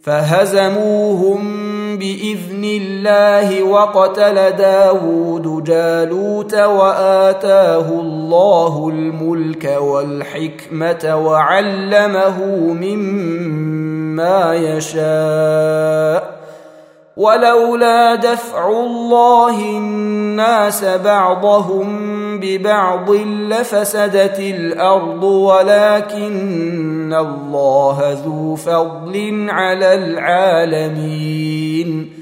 فهزموهم بإذن الله وقتل داود جالوت وآتاه الله الملك والحكمة وعلمه مما يشاء ولولا دفع الله الناس بعضهم ببعض لفسدت الأرض ولكن الله ذو فضل على العالمين